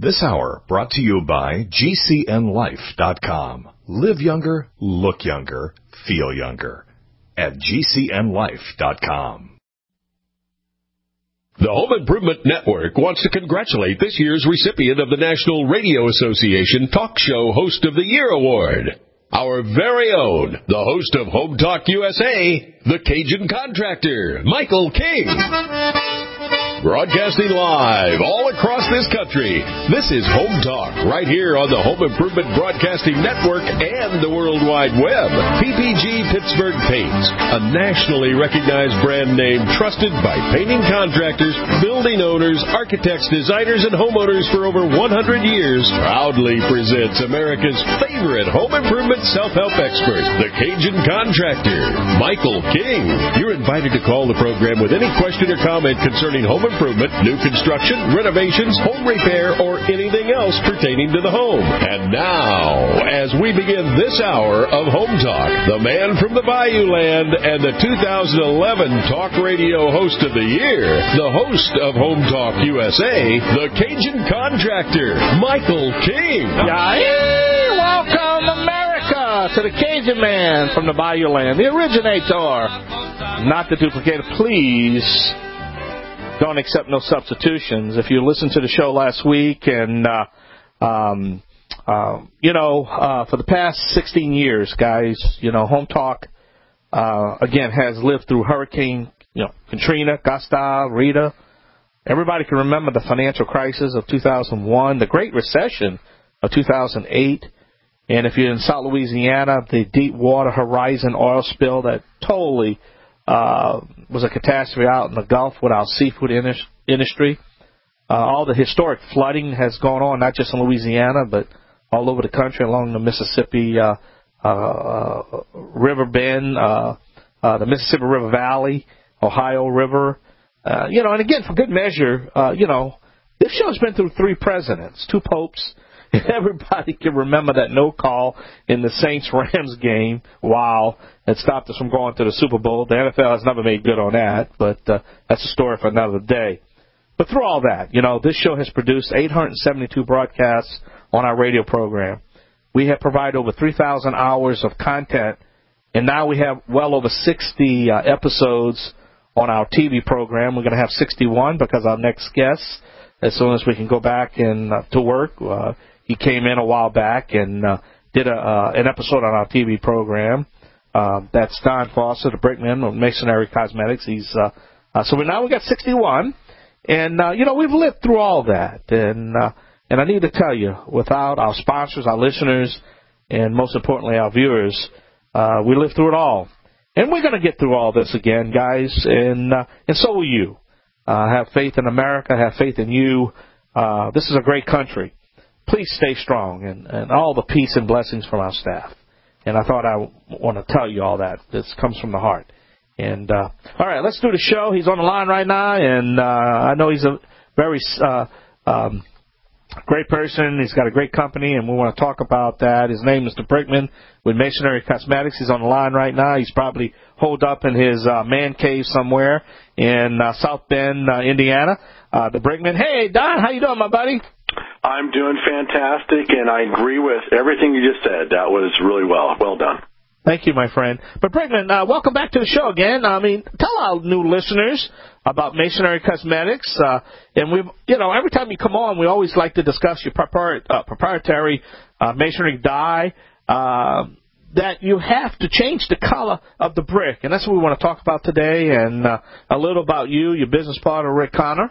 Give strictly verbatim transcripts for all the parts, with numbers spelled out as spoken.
This hour brought to you by G C N life dot com. Live younger, look younger, feel younger at G C N life dot com. The Home Improvement Network wants to congratulate this year's recipient of the National Radio Association Talk Show Host of the Year Award. Our very own, the host of Home Talk U S A, the Cajun Contractor, Michael King. Broadcasting live all across this country, this is Home Talk, right here on the Home Improvement Broadcasting Network and the World Wide Web. P P G Pittsburgh Paints, a nationally recognized brand name trusted by painting contractors, building owners, architects, designers, and homeowners for over one hundred years, proudly presents America's favorite home improvement self-help expert, the Cajun Contractor, Michael King. You're invited to call the program with any question or comment concerning home improvement, new construction, renovations, home repair, or anything else pertaining to the home. And now, as we begin this hour of Home Talk, the man from the Bayou Land and the two thousand eleven Talk Radio Host of the Year, the host of Home Talk U S A, the Cajun Contractor, Michael King. Hey, welcome, America, to the Cajun Man from the Bayou Land, the originator, not the duplicator. Please don't accept no substitutions. If you listened to the show last week, and, uh, um, uh, you know, uh, for the past sixteen years, guys, you know, Home Talk, uh, again, has lived through Hurricane, you know, Katrina, Gustav, Rita. Everybody can remember the financial crisis of two thousand one, the Great Recession of two thousand eight. And if you're in South Louisiana, the Deepwater Horizon oil spill that totally Uh, was a catastrophe out in the Gulf with our seafood industry. Uh, all the historic flooding has gone on, not just in Louisiana, but all over the country along the Mississippi uh, uh, River Bend, uh, uh, the Mississippi River Valley, Ohio River. Uh, you know, and again, for good measure, uh, you know, this show's been through three presidents, two popes. Everybody can remember that no call in the Saints-Rams game. Wow. It stopped us from going to the Super Bowl. The N F L has never made good on that, but uh, that's a story for another day. But through all that, you know, this show has produced eight hundred seventy-two broadcasts on our radio program. We have provided over three thousand hours of content, and now we have well over sixty uh, episodes on our T V program. We're going to have sixty-one because our next guest, as soon as we can go back and uh, to work, uh, he came in a while back and uh, did a, uh, an episode on our T V program. Uh, that's Don Foster, the Brickman of Masonry Cosmetics. He's uh, uh, so we now we got sixty-one, and uh, you know we've lived through all that, and uh, and I need to tell you, without our sponsors, our listeners, and most importantly our viewers, uh, we lived through it all, and we're going to get through all this again, guys, and uh, and so will you. Uh, have faith in America. Have faith in you. Uh, this is a great country. Please stay strong, and, and all the peace and blessings from our staff. And I thought I w- want to tell you all that. This comes from the heart. And, uh, all right, let's do the show. He's on the line right now, and uh, I know he's a very uh, um, great person. He's got a great company, and we want to talk about that. His name is Mister Brickman with Masonry Cosmetics. He's on the line right now. He's probably holed up in his uh, man cave somewhere in uh, South Bend, uh, Indiana. Uh, the Brickman. Hey, Don, how you doing, my buddy? I'm doing fantastic, and I agree with everything you just said. That was really well. Well done. Thank you, my friend. But, Brickman, uh, welcome back to the show again. I mean, tell our new listeners about Masonry Cosmetics. Uh, and, we, you know, every time you come on, we always like to discuss your propri- uh, proprietary uh, masonry dye uh, that you have to change the color of the brick. And that's what we want to talk about today, and uh, a little about you, your business partner, Rick Connor.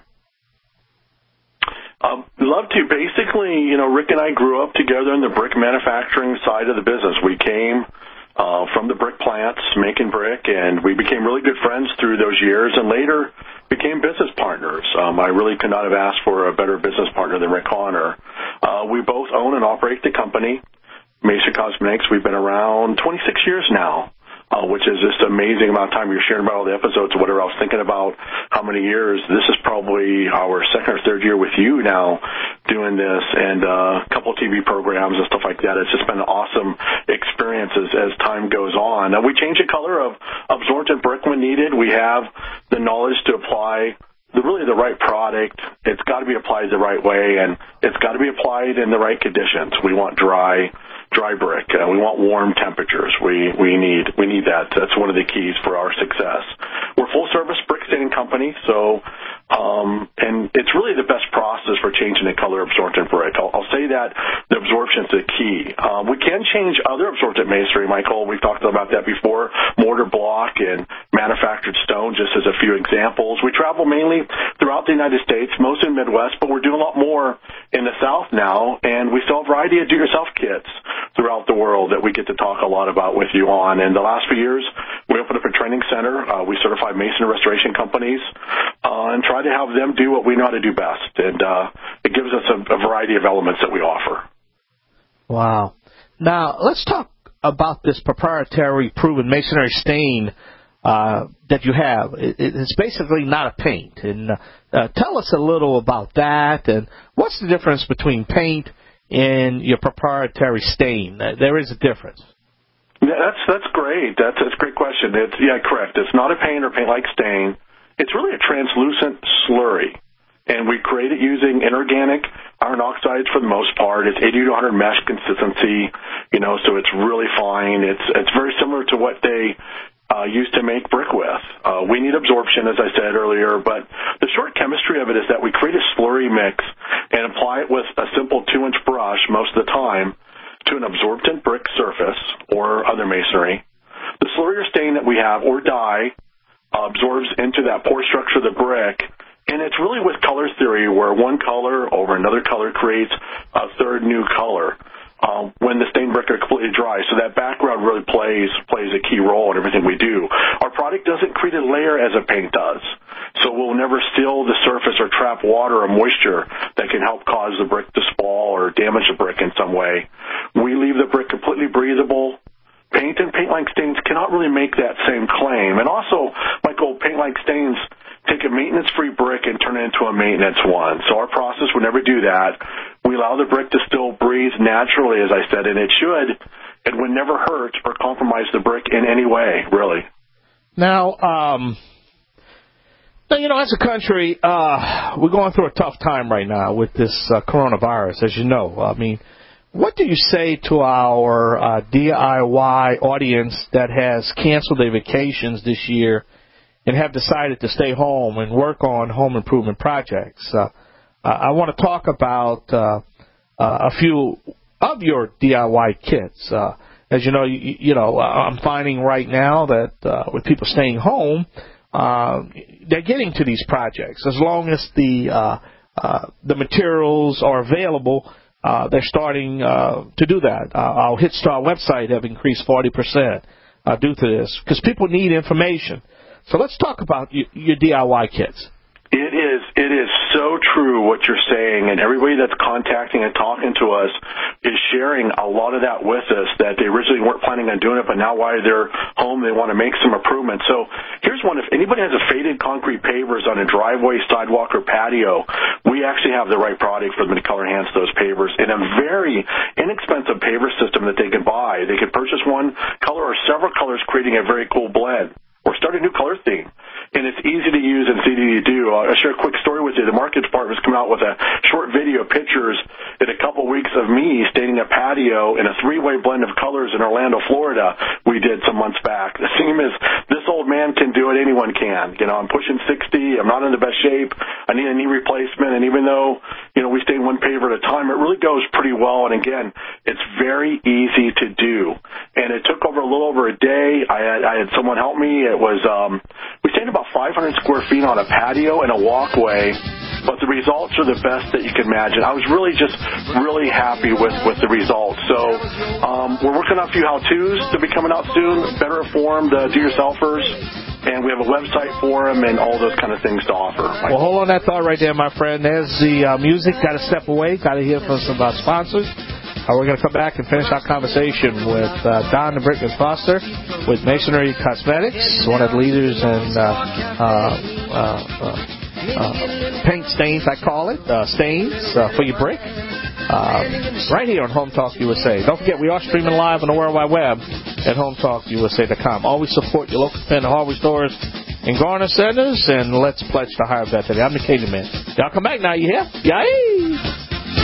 Um, love to. Basically, you know, Rick and I grew up together in the brick manufacturing side of the business. We came uh, from the brick plants making brick, and we became really good friends through those years, and later became business partners. Um, I really could not have asked for a better business partner than Rick Connor. Uh, we both own and operate the company, Masonry Cosmetics. We've been around twenty-six years now. Uh, which is just an amazing amount of time. You're sharing about all the episodes or whatever. I was thinking about how many years. This is probably our second or third year with you now doing this, and uh, a couple of T V programs and stuff like that. It's just been an awesome experience as, as time goes on. Now, we change the color of absorbent brick when needed. We have the knowledge to apply the really the right product. It's got to be applied the right way, and it's got to be applied in the right conditions. We want dry, dry brick. Uh, we want warm temperatures. We we need we need that. That's one of the keys for our success. We're a full service brick staining company, so um, and it's really the best process for changing the color absorbent brick. I'll, I'll say that the absorption is the key. Um, we can change other absorbent masonry, Michael. We've talked about that before. Mortar block and manufactured stone, just as a few examples. We travel mainly throughout the United States, most in the Midwest, but we're doing a lot more in the South now, and we sell a variety of do-yourself kits throughout the world that we get to talk a lot about with you on. In the last few years, we opened up a training center. Uh, we certify mason restoration companies uh, and try to have them do what we know how to do best, and uh, it gives us a, a variety of elements that we offer. Wow. Now, let's talk about this proprietary proven masonry stain uh, that you have. It, it's basically not a paint. And uh, tell us a little about that, and what's the difference between paint and your proprietary stain? There is a difference. Yeah, that's that's great. That's, that's a great question. It's, yeah, correct. It's not a paint or paint-like stain. It's really a translucent slurry, and we create it using inorganic iron oxides for the most part. It's eighty to one hundred mesh consistency, you know, so it's really fine. It's it's very similar to what they uh, used to make brick with. Uh, we need absorption, as I said earlier, but the short chemistry of it is that we create a slurry mix and apply it with a simple two-inch brush most of the time to an absorbent brick surface or other masonry. The slurry or stain that we have, or dye, uh, absorbs into that pore structure of the brick. And it's really with color theory, where one color over another color creates a third new color um, when the stained brick are completely dry. So that background really plays plays a key role in everything we do. Our product doesn't create a layer as a paint does. So we'll never seal the surface or trap water or moisture that can help cause the brick to spall or damage the brick in some way. We leave the brick completely breathable. Paint and paint-like stains cannot really make that same claim. And also, Michael, paint-like stains take a maintenance-free brick and turn it into a maintenance one. So our process would never do that. We allow the brick to still breathe naturally, as I said, and it should. It would never hurt or compromise the brick in any way, really. Now, um, you know, as a country, uh, we're going through a tough time right now with this uh, coronavirus, as you know. I mean, what do you say to our uh, D I Y audience that has canceled their vacations this year and have decided to stay home and work on home improvement projects? Uh, I want to talk about uh, uh, a few of your D I Y kits. Uh, as you know, you, you know, I'm finding right now that uh, with people staying home, uh, they're getting to these projects as long as the uh, uh, the materials are available. Uh, they're starting uh, to do that. Uh, our hits to our website have increased forty percent uh, due to this because people need information. So let's talk about your, your D I Y kits. It is it is so true what you're saying, and everybody that's contacting and talking to us is sharing a lot of that with us, that they originally weren't planning on doing it, but now while they're home, they want to make some improvements. So here's one. If anybody has a faded concrete pavers on a driveway, sidewalk, or patio, we actually have the right product for them to color enhance those pavers in a very inexpensive paver system that they can buy. They can purchase one color or several colors, creating a very cool blend, or start a new color theme. And it's easy to use and easy to do. I'll share a quick story with you. The market department's coming out with a short video pictures in a couple weeks of me staining a patio in a three-way blend of colors in Orlando, Florida, we did some months back. The theme is, this old man can do it, anyone can. You know, I'm pushing sixty, I'm not in the best shape, I need a knee replacement, and even though, you know, we stain one paver at a time, it really goes pretty well. And again, it's very easy to do. And it took over a little over a day. I had, I had someone help me. It was, um, we stained about five hundred square feet on a patio and a walkway, but the results are the best that you can imagine. I was really just really happy with, with the results. So um, we're working on a few how-tos to be coming out soon, better informed uh, do-yourselfers, and we have a website for them and all those kind of things to offer. Well, hold on that thought right there, my friend. There's the uh, music. Got to step away. Got to hear from some uh, sponsors. Uh, we're going to come back and finish our conversation with uh, Don the Brickman Foster with Masonry Cosmetics, one of the leaders in uh, uh, uh, uh, uh, paint stains, I call it, uh, stains uh, for your brick, uh, right here on Home Talk U S A. Don't forget, we are streaming live on the World Wide Web at home talk U S A dot com. Always support your local independent hardware stores in Garner Centers, and let's pledge to higher bet today. I'm the Cajun Man. Y'all come back now, you hear? Yay!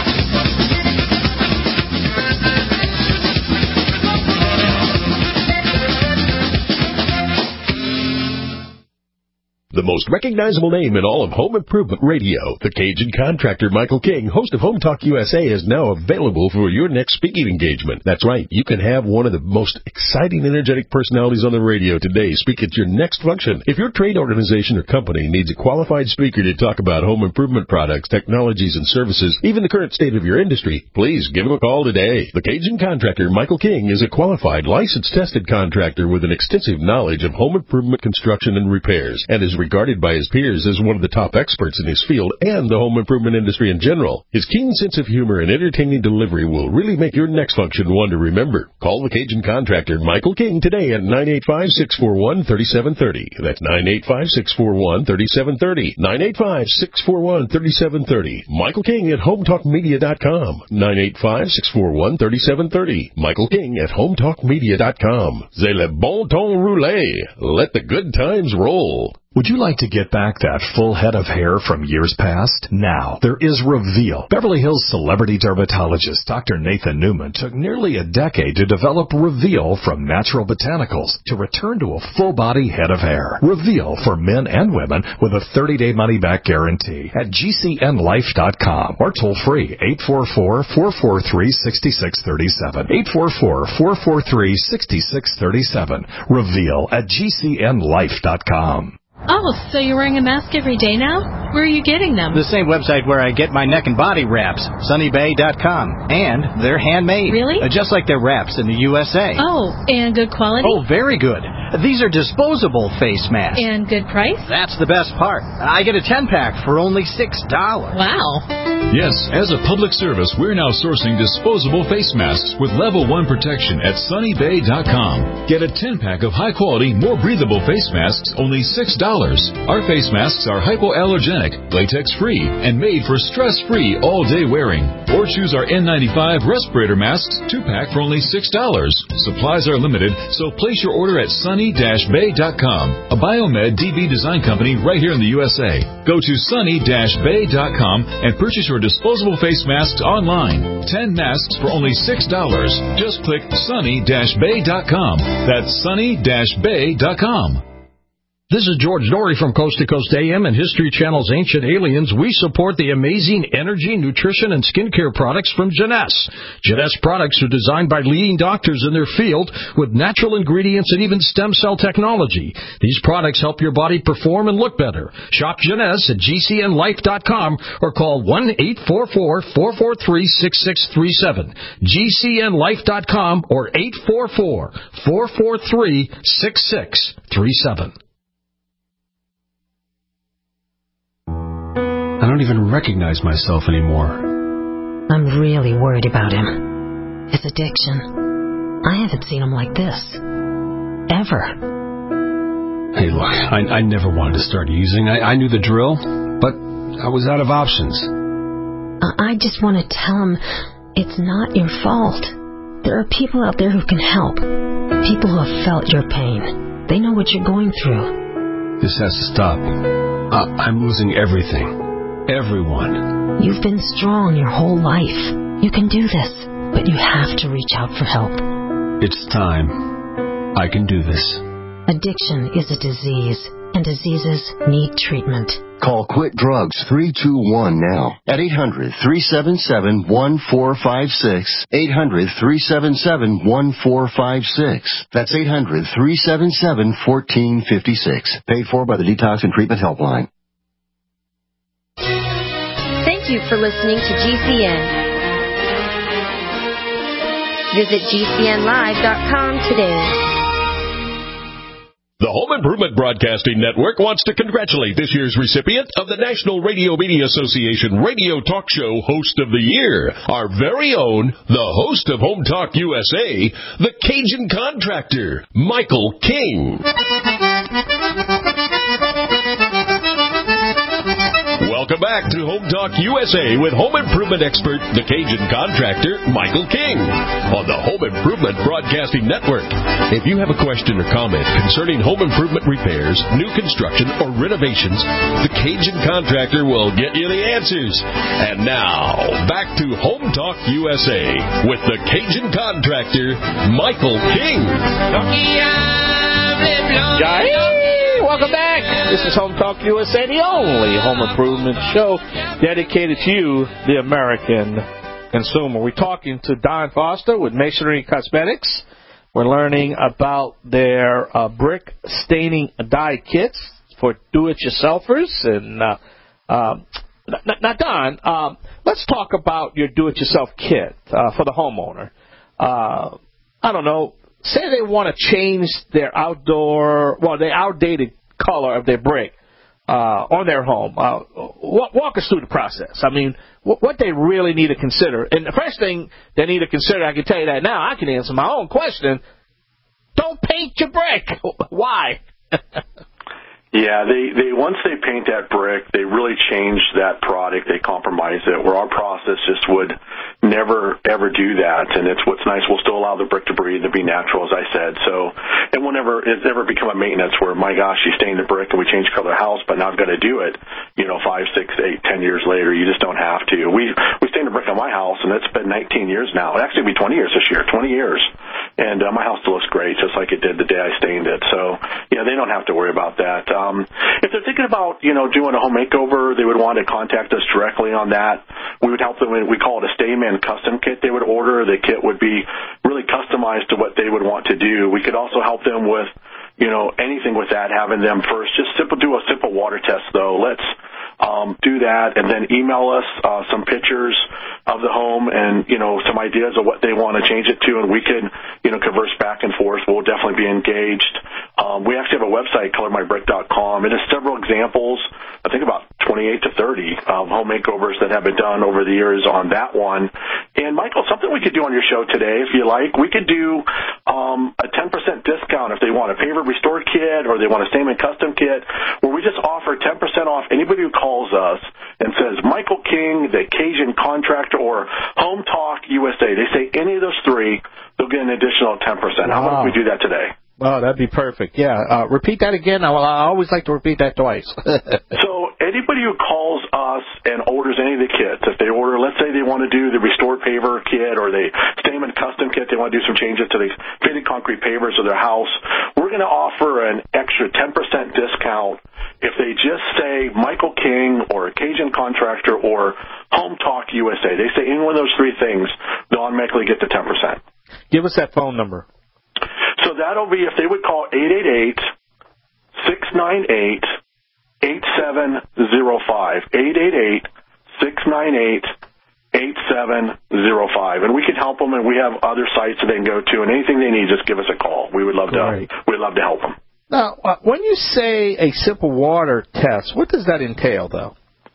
The most recognizable name in all of home improvement radio, the Cajun contractor Michael King, host of Home Talk U S A, is now available for your next speaking engagement. That's right, you can have one of the most exciting, energetic personalities on the radio today speak at your next function. If your trade organization or company needs a qualified speaker to talk about home improvement products, technologies, and services, even the current state of your industry, please give him a call today. The Cajun contractor Michael King is a qualified, licensed, tested contractor with an extensive knowledge of home improvement construction and repairs, and is regarded by his peers as one of the top experts in his field and the home improvement industry in general. His keen sense of humor and entertaining delivery will really make your next function one to remember. Call the Cajun contractor Michael King today at nine eight five, six four one, three seven three zero. That's nine eight five, six four one, three seven three zero. nine eight five, six four one, three seven three zero. Michael King at home talk media dot com. nine eight five, six four one, three seven three zero. Michael King at home talk media dot com. C'est le bon ton roulé. Let the good times roll. Would you like to get back that full head of hair from years past? Now, there is Reveal. Beverly Hills celebrity dermatologist Doctor Nathan Newman took nearly a decade to develop Reveal from natural botanicals to return to a full-body head of hair. Reveal for men and women with a thirty-day money-back guarantee at G C N life dot com or toll-free eight four four, four four three, six six three seven. eight four four, four four three, six six three seven. Reveal at G C N life dot com. Oh, so you're wearing a mask every day now? Where are you getting them? The same website where I get my neck and body wraps, sunny bay dot com. And they're handmade. Really? Uh, just like their wraps in the U S A. Oh, and good quality? Oh, very good. These are disposable face masks. And good price? That's the best part. I get a ten-pack for only six dollars. Wow. Yes, as a public service, we're now sourcing disposable face masks with level one protection at sunny bay dot com. Get a ten-pack of high-quality, more breathable face masks, only six dollars. Our face masks are hypoallergenic, latex-free, and made for stress-free all-day wearing. Or choose our N ninety-five respirator masks, two-pack for only six dollars. Supplies are limited, so place your order at sunny dash bay dot com, a Biomed D B design company right here in the U S A. Go to sunny dash bay dot com and purchase your disposable face masks online. ten masks for only six dollars. Just click sunny dash bay dot com. That's sunny dash bay dot com. This is George Norrie from Coast to Coast A M and History Channel's Ancient Aliens. We support the amazing energy, nutrition, and skincare products from Jeunesse. Jeunesse products are designed by leading doctors in their field with natural ingredients and even stem cell technology. These products help your body perform and look better. Shop Jeunesse at G C N life dot com or call one eight four four, four four three, six six three seven. G C N life dot com or eight four four, four four three, six six three seven. I don't even recognize myself anymore. I'm really worried about him. His addiction. I haven't seen him like this. Ever. Hey, look, I, I never wanted to start using. I, I knew the drill, but I was out of options. I just want to tell him it's not your fault. There are people out there who can help. People who have felt your pain. They know what you're going through. This has to stop. Uh, I'm losing everything. Everyone. You've been strong your whole life. You can do this, but you have to reach out for help. It's time. I can do this. Addiction is a disease, and diseases need treatment. Call Quit Drugs three two one now at eight hundred, three seven seven, one four five six. eight hundred, three seven seven, one four five six. That's eight hundred, three seven seven, one four five six. Paid for by the Detox and Treatment Helpline. Thank you for listening to G C N. Visit G C N live dot com today. The Home Improvement Broadcasting Network wants to congratulate this year's recipient of the National Radio Media Association Radio Talk Show Host of the Year, our very own, the host of Home Talk U S A, the Cajun Contractor, Michael King. Welcome Welcome back to Home Talk U S A with home improvement expert, the Cajun contractor, Michael King, on the Home Improvement Broadcasting Network. If you have a question or comment concerning home improvement repairs, new construction, or renovations, the Cajun contractor will get you the answers. And now, back to Home Talk U S A with the Cajun contractor, Michael King. Hey, welcome back. This is Home Talk U S A, the only home improvement show dedicated to you, the American consumer. We're talking to Don Foster with Masonry Cosmetics. We're learning about their uh, brick staining dye kits for do-it-yourselfers. And uh, uh, now, Don, uh, let's talk about your do-it-yourself kit uh, for the homeowner. Uh, I don't know. Say they want to change their outdoor, well, the outdated color of their brick uh, on their home. Uh, walk us through the process. I mean, what they really need to consider. And the first thing they need to consider, I can tell you that now, I can answer my own question. Don't paint your brick. Why? Yeah, they, they once they paint that brick, they really change that product. They compromise it, where our process just would never, ever do that. And it's what's nice. We'll still allow the brick to breathe and be natural, as I said. So it will never, it's never become a maintenance where, my gosh, you stained the brick and we changed the color of the house, but now I've got to do it, you know, five, six, eight, ten years later. You just don't have to. We, we stained the brick on my house, and it's been nineteen years now. It actually will be twenty years this year, twenty years. And uh, my house still looks great, just like it did the day I stained it. So, yeah, they don't have to worry about that. Um, if they're thinking about, you know, doing a home makeover, they would want to contact us directly on that. We would help them. We call it a Stayman custom kit they would order. The kit would be really customized to what they would want to do. We could also help them with, you know, anything with that, having them first just simple do a simple water test, though. Let's um, do that, and then email us uh, some pictures of the home and, you know, some ideas of what they want to change it to, and we can, you know, converse back and forth. We'll definitely be engaged. Um, we actually have a website, color my brick dot com. It has several examples, I think about twenty-eight to thirty um, home makeovers that have been done over the years on that one. And, Michael, something we could do on your show today, if you like, we could do um, a ten percent discount if they want a paver restore kit or they want a Stayman custom kit, where we just offer ten percent off anybody who calls us and says, Michael King, the Cajun contractor, or Home Talk U S A. They say any of those three, they'll get an additional ten percent. Wow. How about if we do that today? Oh, that'd be perfect. Yeah. Uh, repeat that again. I, I always like to repeat that twice. So anybody who calls us and orders any of the kits, if they order, let's say they want to do the Restore Paver kit or the Stayman custom kit, they want to do some changes to the fitted concrete pavers of their house, we're going to offer an extra ten percent discount if they just say Michael King or a Cajun contractor or Home Talk U S A. They say any one of those three things, they'll automatically get the ten percent. Give us that phone number. So that'll be if they would call eight eight eight, six nine eight, eight seven zero five, eight eight eight, six nine eight, eight seven zero five. And we can help them, and we have other sites that they can go to, and anything they need, just give us a call. We would love Great. to we'd love to help them. Now, uh, when you say a simple water test, what does that entail, though?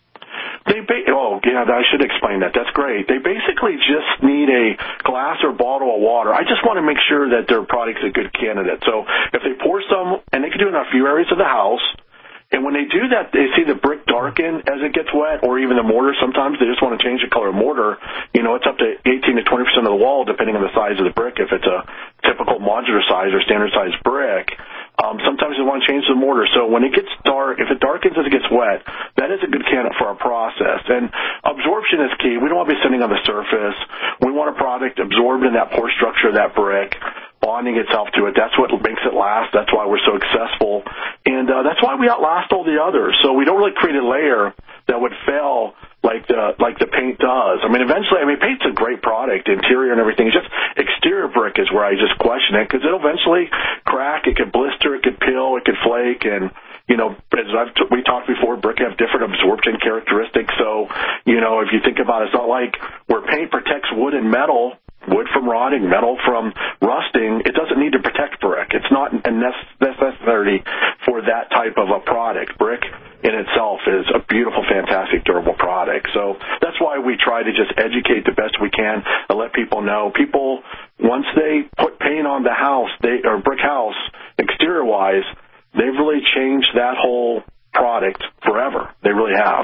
They ba- oh, yeah, I should explain that. That's great. They basically just need a glass or bottle of water. I just want to make sure that their product's a good candidate. So if they pour some, and they can do it in a few areas of the house, and when they do that, they see the brick darken as it gets wet, or even the mortar. Sometimes they just want to change the color of mortar. You know, it's up to eighteen to twenty percent of the wall, depending on the size of the brick, if it's a typical modular size or standard size brick. Um, sometimes they want to change the mortar. So when it gets dark, if it darkens as it gets wet, that is a good candidate for our process. And absorption is key. We don't want to be sitting on the surface. We want a product absorbed in that pore structure of that brick, bonding itself to it. That's what makes it last. That's why we're so successful. And uh, that's why we outlast all the others. So we don't really create a layer that would fail like the like the paint does. I mean, eventually, I mean, paint's a great product, interior and everything. It's just exterior brick is where I just question it, because it'll eventually crack, it could blister, it could peel, it could flake, and, you know, as I've t- we talked before, brick have different absorption characteristics. So, you know, if you think about it, it's not like where paint protects wood and metal, wood from rotting, metal from rusting, it doesn't need to protect brick. It's not a necessity for that type of a product. Brick in itself is a beautiful, fantastic, durable product. So that's why we try to just educate the best we can and let people know. People, once they put paint on the house, they or brick house, exterior-wise, they've really changed that whole product forever. They really have. Wow.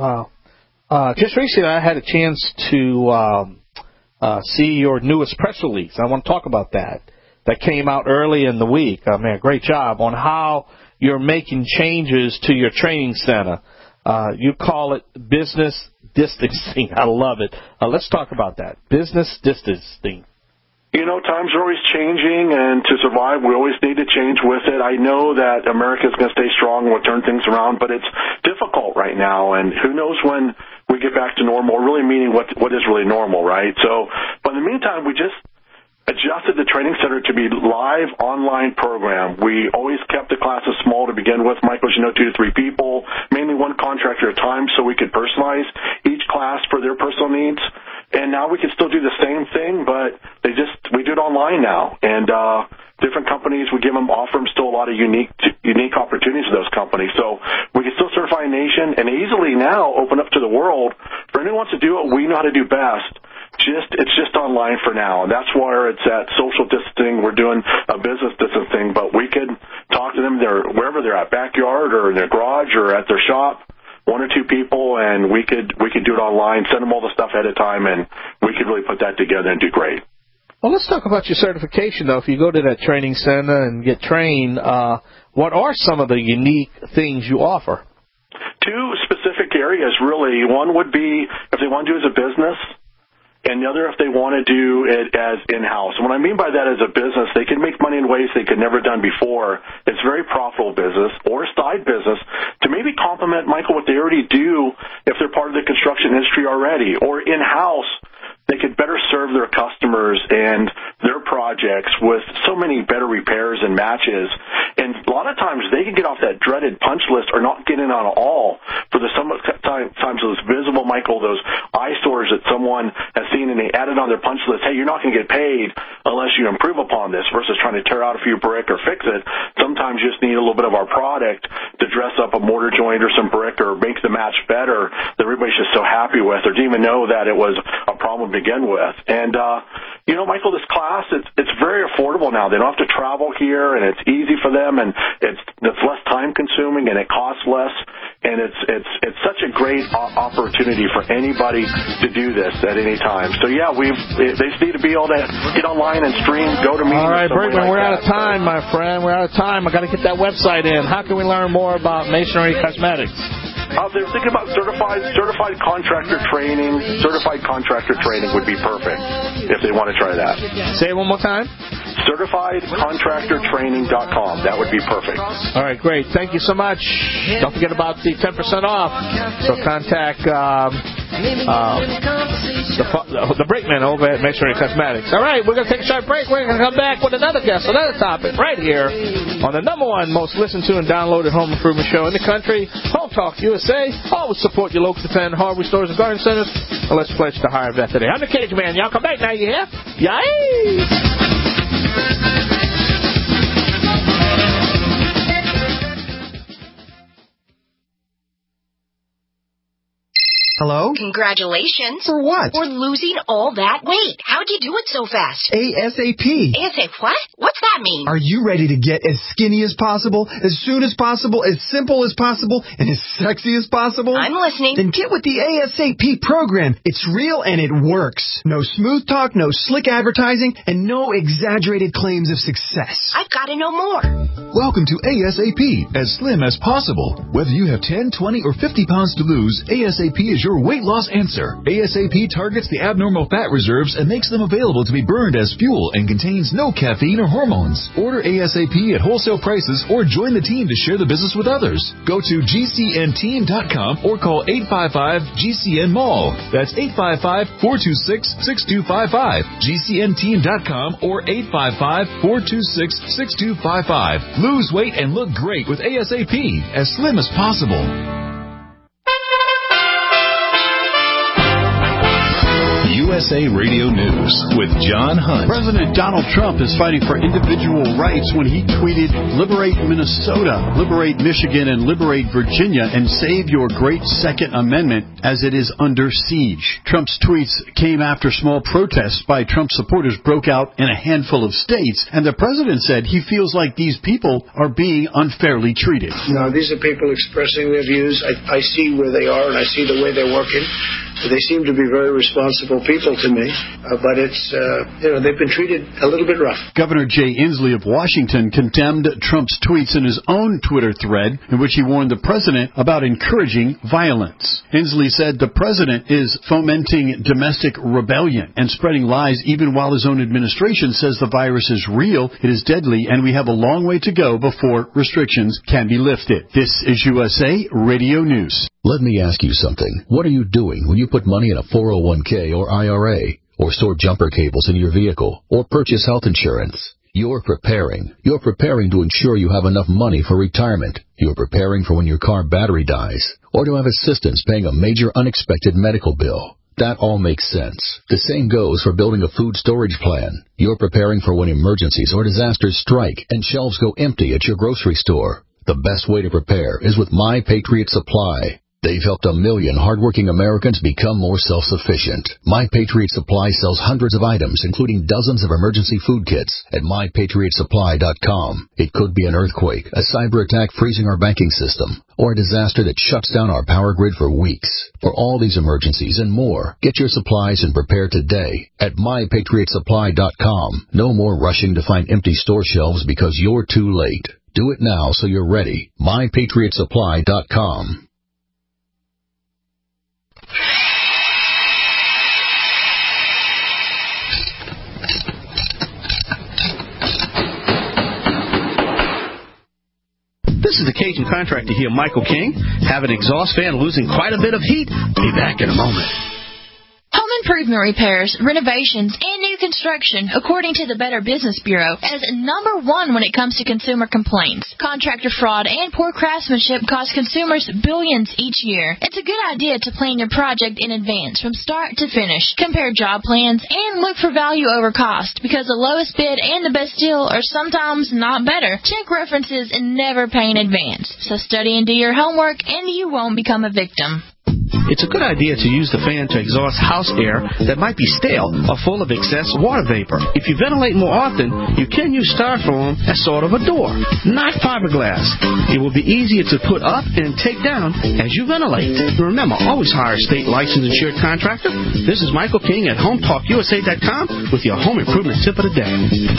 Wow. Uh, just recently, I had a chance to um, uh, see your newest press release. I want to talk about that. That came out early in the week. Uh, man, great job on how you're making changes to your training center. Uh, you call it business distancing. I love it. Uh, let's talk about that. Business distancing. You know, times are always changing, and to survive, we always need to change with it. I know that America is going to stay strong and we'll turn things around, but it's difficult right now, and who knows when we get back to normal, really meaning what what is really normal, right? So, but in the meantime, we just adjusted the training center to be live online program. We always kept the classes small to begin with. Michael, as you know, two to three people, mainly one contractor at a time, so we could personalize each class for their personal needs. And now we can still do the same thing, but they just we do it online now. And uh, different companies, we give them, offer them still a lot of unique unique opportunities to those companies. So we can still certify a nation and easily now open up to the world. For anyone who wants to do what we know how to do best, just it's just online for now. And that's where it's at social distancing. We're doing a business distancing, but we could talk to them there wherever they're at, backyard or in their garage or at their shop. One or two people, and we could we could do it online, send them all the stuff ahead of time, and we could really put that together and do great. Well, let's talk about your certification, though. If you go to that training center and get trained, uh, what are some of the unique things you offer? Two specific areas, really. One would be if they want to do it as a business, and the other if they want to do it as in-house. And what I mean by that as a business, they can make money in ways they could never done before. It's a very profitable business or side business to maybe complement, Michael, what they already do if they're part of the construction industry already. Or in-house, they could better serve their customers and their projects with so many better repairs and matches. And a lot of times they can get off that dreaded punch list or not get in on at all for the sometimes those visible, Michael, those eyesores that someone has seen and they added on their punch list, hey, you're not going to get paid unless you improve upon this, versus trying to tear out a few brick or fix it. Sometimes you just need a little bit of our product to dress up a mortar joint or some brick or make the match better that everybody's just so happy with or didn't even know that it was a problem to begin with. And, uh, you know, Michael, this class, it's, it's very affordable now. They don't have to travel here, and it's easy for them, and it's, it's less time-consuming, and it costs less. And it's it's it's such a great opportunity for anybody to do this at any time. So yeah, we've they just need to be able to get online and stream, go to meetings. All right, Brickman, like we're that. out of time, my friend. We're out of time. I got to get that website in. How can we learn more about Masonry Cosmetics? Uh, they're thinking about certified certified contractor training. Certified contractor training would be perfect if they want to try that. Say it one more time. certified contractor training dot com. That would be perfect. All right, great. Thank you so much. Don't forget about the ten percent off. So contact um, um, the, the Brickman over at Masonry Cosmetics. All right, we're going to take a short break. We're going to come back with another guest, another topic right here on the number one most listened to and downloaded home improvement show in the country, Home Talk U S A. Always support your local independent hardware stores and garden centers. And let's pledge to hire a vet today. I'm the Cage Man. Y'all come back now, you hear? Yay! Hello? Congratulations. For what? For losing all that weight. How'd you do it so fast? ASAP. ASAP what? What's that mean? Are you ready to get as skinny as possible, as soon as possible, as simple as possible, and as sexy as possible? I'm listening. Then get with the ASAP program. It's real and it works. No smooth talk, no slick advertising, and no exaggerated claims of success. I've got to know more. Welcome to ASAP, as slim as possible. Whether you have ten, twenty, or fifty pounds to lose, ASAP is your weight loss answer. ASAP targets the abnormal fat reserves and makes them available to be burned as fuel and contains no caffeine or hormones. Order ASAP at wholesale prices or join the team to share the business with others. Go to G C N team dot com or call eight five five G C N mall. That's eight five five, four two six, six two five five. G C N team dot com or eight five five, four two six, six two five five. Lose weight and look great with ASAP, as slim as possible. S A Radio News with John Hunt. President Donald Trump is fighting for individual rights when he tweeted, "Liberate Minnesota, liberate Michigan, and liberate Virginia, and save your great Second Amendment as it is under siege." Trump's tweets came after small protests by Trump supporters broke out in a handful of states, and the president said he feels like these people are being unfairly treated. You know, these are people expressing their views. I, I see where they are, and I see the way they're working. They seem to be very responsible people to me, uh, but it's, uh, you know, they've been treated a little bit rough. Governor Jay Inslee of Washington condemned Trump's tweets in his own Twitter thread, in which he warned the president about encouraging violence. Inslee said the president is fomenting domestic rebellion and spreading lies even while his own administration says the virus is real, it is deadly, and we have a long way to go before restrictions can be lifted. This is U S A Radio News. Let me ask you something. What are you doing when you put money in a four oh one k or I R A, or store jumper cables in your vehicle, or purchase health insurance? You're preparing. You're preparing to ensure you have enough money for retirement. You're preparing for when your car battery dies, or to have assistance paying a major unexpected medical bill. That all makes sense. The same goes for building a food storage plan. You're preparing for when emergencies or disasters strike and shelves go empty at your grocery store. The best way to prepare is with My Patriot Supply. They've helped a million hardworking Americans become more self-sufficient. My Patriot Supply sells hundreds of items, including dozens of emergency food kits at my patriot supply dot com. It could be an earthquake, a cyber attack freezing our banking system, or a disaster that shuts down our power grid for weeks. For all these emergencies and more, get your supplies and prepare today at my patriot supply dot com. No more rushing to find empty store shelves because you're too late. Do it now so you're ready. my patriot supply dot com. This is the Cajun contractor here, Michael King. Have an exhaust fan losing quite a bit of heat? Be back in a moment. Home improvement repairs, renovations, and new construction, according to the Better Business Bureau, as number one when it comes to consumer complaints. Contractor fraud and poor craftsmanship cost consumers billions each year. It's a good idea to plan your project in advance from start to finish. Compare job plans and look for value over cost, because the lowest bid and the best deal are sometimes not better. Check references and never pay in advance. So study and do your homework, and you won't become a victim. It's a good idea to use the fan to exhaust house air that might be stale or full of excess water vapor. If you ventilate more often, you can use styrofoam as sort of a door, not fiberglass. It will be easier to put up and take down as you ventilate. Remember, always hire a state licensed insured contractor. This is Michael King at home talk U S A dot com with your home improvement tip of the day.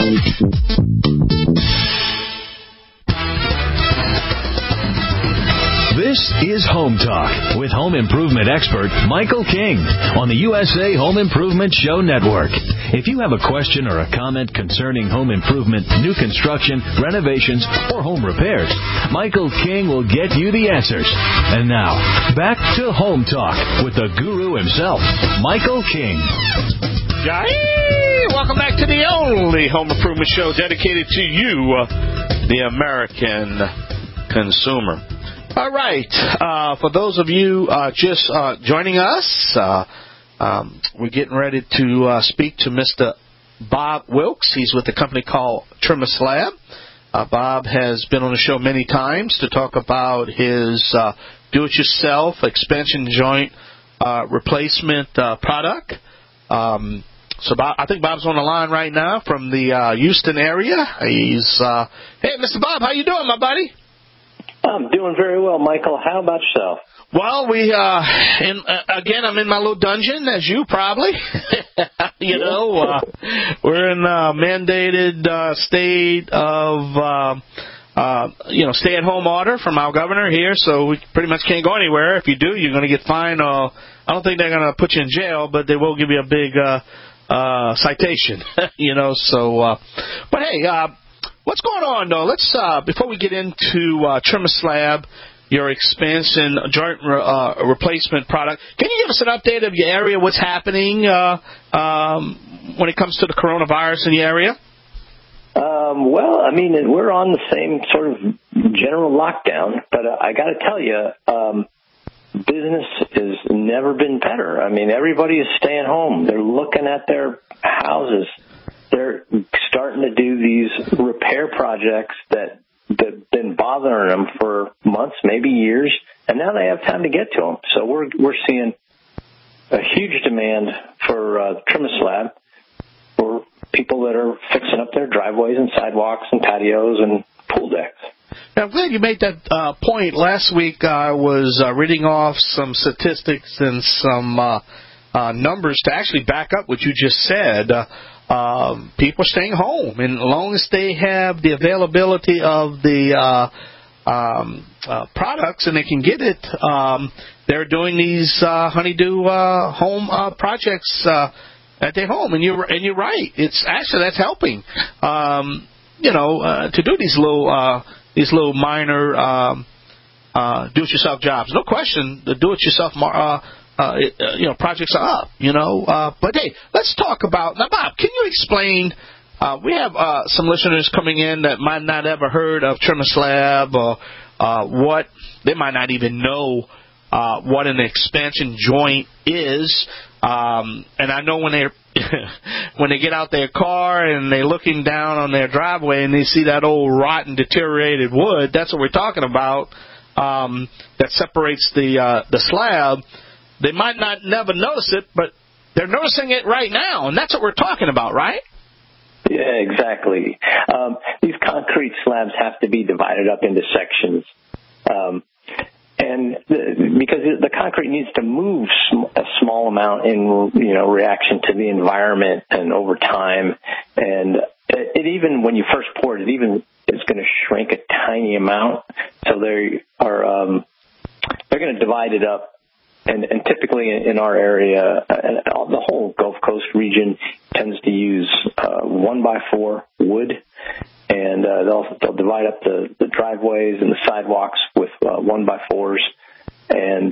This is Home Talk with home improvement expert Michael King on the U S A Home Improvement Show Network. If you have a question or a comment concerning home improvement, new construction, renovations, or home repairs, Michael King will get you the answers. And now, back to Home Talk with the guru himself, Michael King. Hey, welcome back to the only home improvement show dedicated to you, the American consumer. All right. Uh, for those of you uh, just uh, joining us, uh, um, we're getting ready to uh, speak to Mister Bob Wilkes. He's with a company called TrimmerSlab. Uh, Bob has been on the show many times to talk about his uh, do-it-yourself expansion joint uh, replacement uh, product. Um, so Bob, I think Bob's on the line right now from the uh, Houston area. He's uh, hey, Mister Bob, how you doing, my buddy? I'm doing very well, Michael. How about yourself? Well, we, uh, in, uh, again, I'm in my little dungeon, as you probably. you know, uh, we're in a mandated uh, state of, uh, uh, you know, stay-at-home order from our governor here, so we pretty much can't go anywhere. If you do, you're going to get fined. Uh, I don't think they're going to put you in jail, but they will give you a big uh, uh, citation, you know. So, uh, but hey, uh, what's going on, though? Let's, uh, before we get into uh, TrimmerSlab, your expansion joint uh, replacement product, can you give us an update of your area, what's happening uh, um, when it comes to the coronavirus in the area? Um, well, I mean, we're on the same sort of general lockdown, but uh, I got to tell you, um, business has never been better. I mean, everybody is staying home. They're looking at their houses. They're starting to do these repair projects that that have been bothering them for months, maybe years, and now they have time to get to them. So we're we're seeing a huge demand for uh, trim a slab for people that are fixing up their driveways and sidewalks and patios and pool decks. I'm glad you made that uh, point. Last week I was uh, reading off some statistics and some uh, uh, numbers to actually back up what you just said. Uh, um, people are staying home, and as long as they have the availability of the uh, um, uh, products and they can get it, um, they're doing these uh, honeydew uh, home uh, projects uh, at their home. And you're and you're right. It's actually that's helping. Um, you know, uh, to do these little uh, these little minor um, uh, do-it-yourself jobs. No question, the do-it-yourself uh, uh, you know projects are up. You know, uh, but hey, let's talk about now, Bob. Can you explain? Uh, we have uh, some listeners coming in that might not ever heard of trim a slab or uh, what they might not even know uh, what an expansion joint is. Um, and I know when they're when they get out their car and they're looking down on their driveway and they see that old rotten, deteriorated wood, that's what we're talking about, um, that separates the uh, the slab. They might not never notice it, but they're noticing it right now, and that's what we're talking about, right? Yeah, exactly. Um, these concrete slabs have to be divided up into sections. Um, And the, because the concrete needs to move sm- a small amount in, you know, reaction to the environment and over time. And it, it even, when you first pour it, it even is going to shrink a tiny amount. So they are, um, they're going to divide it up. And, and typically in our area, and the whole Gulf Coast region tends to use uh, one by four wood. And uh, they'll, they'll divide up the, the driveways and the sidewalks with uh, one by fours, and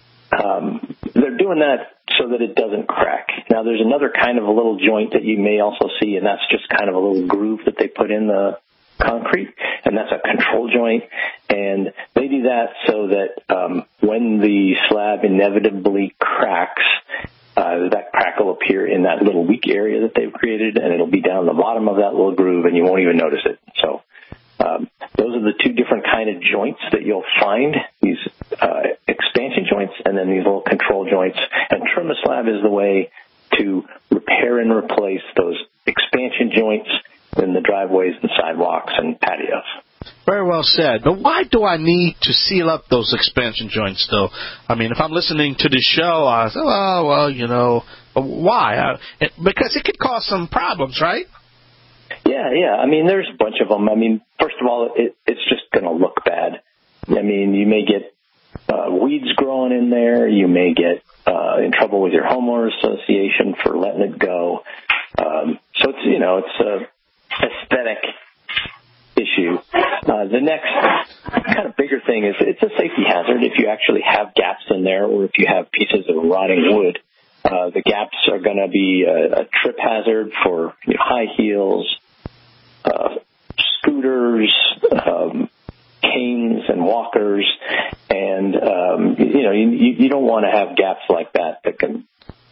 um, they're doing that so that it doesn't crack. Now, there's another kind of a little joint that you may also see, and that's just kind of a little groove that they put in the concrete, and that's a control joint. And they do that so that um, when the slab inevitably cracks, Uh, that crack will appear in that little weak area that they've created, and it'll be down the bottom of that little groove, and you won't even notice it. So um, those are the two different kind of joints that you'll find, these uh, expansion joints and then these little control joints. And trim a slab is the way to repair and replace those expansion joints in the driveways and sidewalks and patios. Very well said. But why do I need to seal up those expansion joints, though? I mean, if I'm listening to the show, I say, oh, well, you know, why? I, it, because it could cause some problems, right? Yeah, yeah. I mean, there's a bunch of them. I mean, first of all, it, it's just going to look bad. I mean, you may get uh, weeds growing in there. You may get uh, in trouble with your homeowner association for letting it go. Um, so it's, you know, it's a aesthetic issue. Uh, the next kind of bigger thing is it's a safety hazard if you actually have gaps in there or if you have pieces of rotting wood. Uh, the gaps are going to be a, a trip hazard for you know, high heels, uh, scooters, um, canes and walkers, and um, you know you, you don't want to have gaps like that that can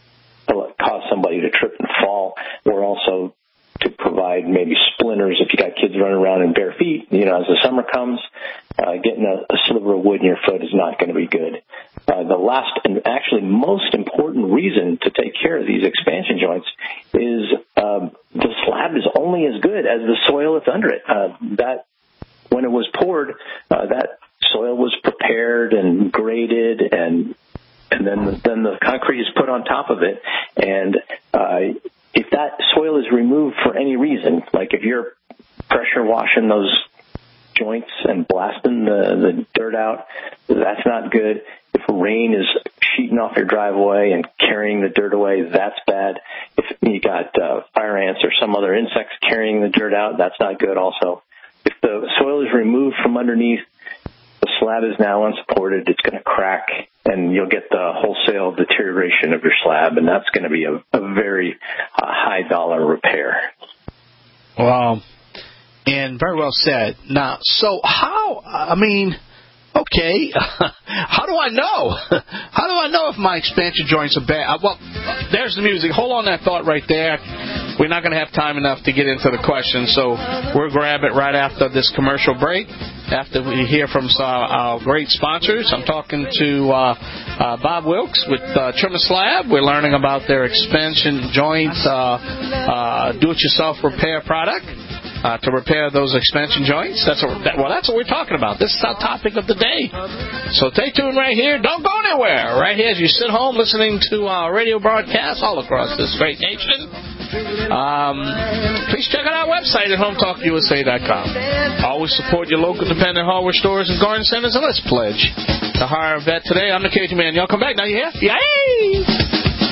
cause somebody to trip and fall, or also to provide maybe splinters if you got kids running around in bare feet. You know, as the summer comes, uh, getting a, a sliver of wood in your foot is not going to be good. Uh, the last and actually most important reason to take care of these expansion joints is um, the slab is only as good as the soil that's under it. Uh, that when it was poured, uh, that soil was prepared and graded, and and then the, then the concrete is put on top of it, and uh, if that soil is removed for any reason, like if you're pressure washing those joints and blasting the, the dirt out, that's not good. If rain is sheeting off your driveway and carrying the dirt away, that's bad. If you got uh, fire ants or some other insects carrying the dirt out, that's not good also. If the soil is removed from underneath, the slab is now unsupported, it's going to crack, and you'll get the wholesale deterioration of your slab, and that's going to be a, a very uh, high-dollar repair. Wow. And very well said. Now, so how, I mean, Okay, how do I know? How do I know if my expansion joints are bad? Uh, well, there's the music. Hold on that thought right there. We're not going to have time enough to get into the questions, so we'll grab it right after this commercial break, after we hear from our, our great sponsors. I'm talking to uh, uh, Bob Wilkes with uh, Trim and Slab. We're learning about their expansion joint uh, uh, do-it-yourself repair product. Uh, to repair those expansion joints. That's what, that, well, that's what we're talking about. This is our topic of the day. So stay tuned right here. Don't go anywhere. Right here as you sit home listening to our radio broadcasts all across this great nation. Um, please check out our website at home talk u s a dot com. Always support your local independent hardware stores and garden centers, and let's pledge to hire a vet today. I'm the Cajun Man. Y'all come back now. You hear? Yay!